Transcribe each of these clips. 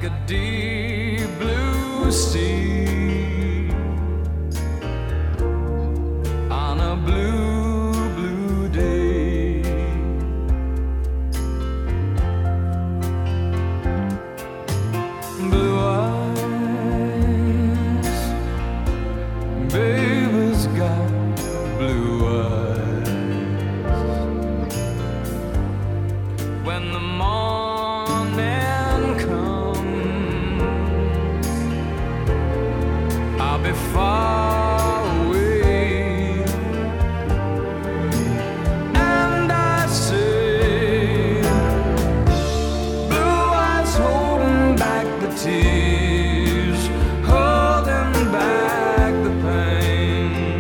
like a deep blue sea on a blue, blue day. Blue eyes, baby's got blue eyes. When the morning comes, I'll be far away, and I say, blue eyes holding back the tears, holding back the pain.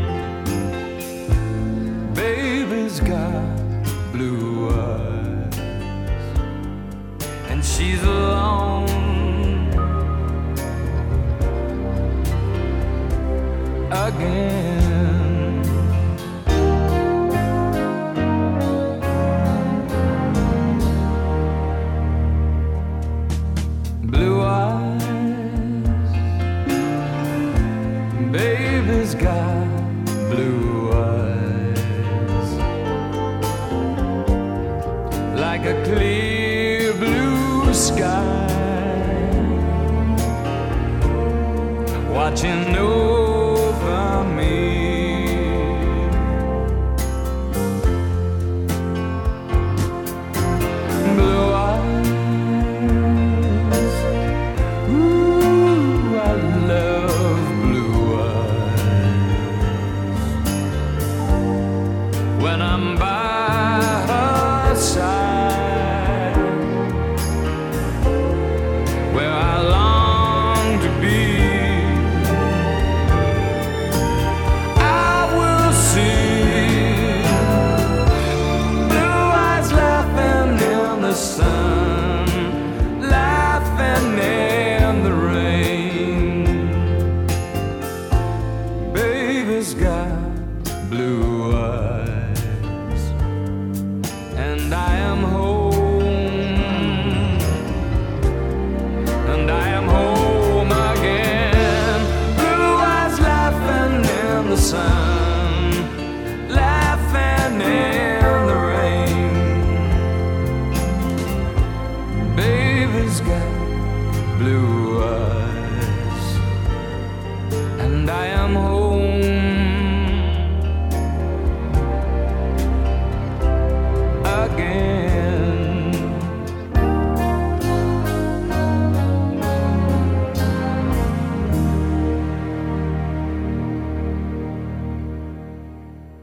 Baby's got blue eyes, and she's alone again. Blue eyes, baby's got blue eyes, like a clear blue sky, watching over me. Blue eyes, ooh, I love blue eyes. When I'm by her side, where I long to be, I will see blue eyes laughing in the sun, laughing in the rain. Baby's got blue